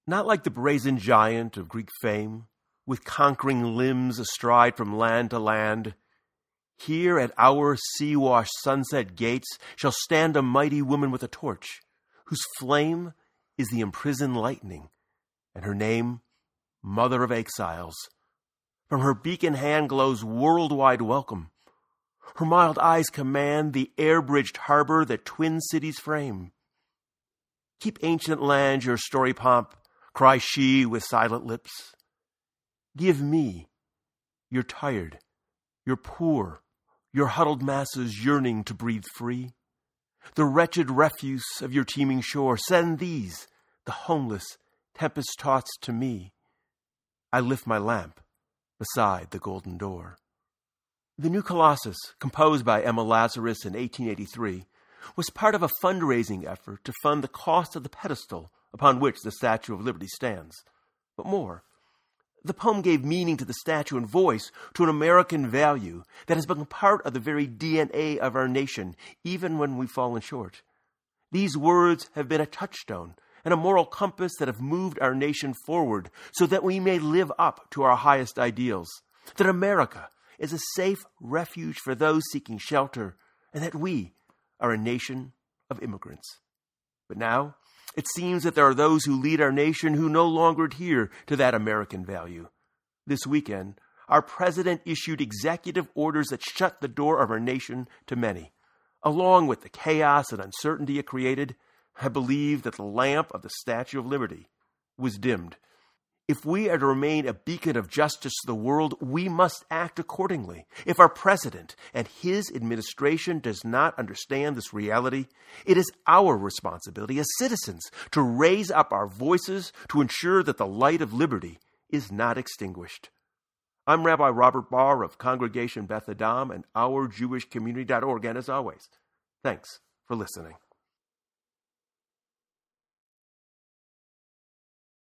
Not like the brazen giant of Greek fame, with conquering limbs astride from land to land. Here at our sea-washed sunset gates shall stand a mighty woman with a torch, whose flame is the imprisoned lightning, and her name, Mother of Exiles. From her beacon hand glows worldwide welcome. Her mild eyes command the air-bridged harbor that twin cities frame. Keep ancient land your story pomp, cry she with silent lips. Give me, your tired, your poor, your huddled masses yearning to breathe free, the wretched refuse of your teeming shore. Send these, the homeless, tempest-tossed, to me. I lift my lamp beside the golden door. The New Colossus, composed by Emma Lazarus in 1883, was part of a fundraising effort to fund the cost of the pedestal upon which the Statue of Liberty stands. But more, the poem gave meaning to the statue and voice to an American value that has become part of the very DNA of our nation, even when we've fallen short. These words have been a touchstone and a moral compass that have moved our nation forward so that we may live up to our highest ideals, that America is a safe refuge for those seeking shelter, and that we are a nation of immigrants. But now, it seems that there are those who lead our nation who no longer adhere to that American value. This weekend, our president issued executive orders that shut the door of our nation to many. Along with the chaos and uncertainty it created, I believe that the lamp of the Statue of Liberty was dimmed. If we are to remain a beacon of justice to the world, we must act accordingly. If our president and his administration does not understand this reality, it is our responsibility as citizens to raise up our voices to ensure that the light of liberty is not extinguished. I'm Rabbi Robert Barr of Congregation Beth Adam and OurJewishCommunity.org, and as always, thanks for listening.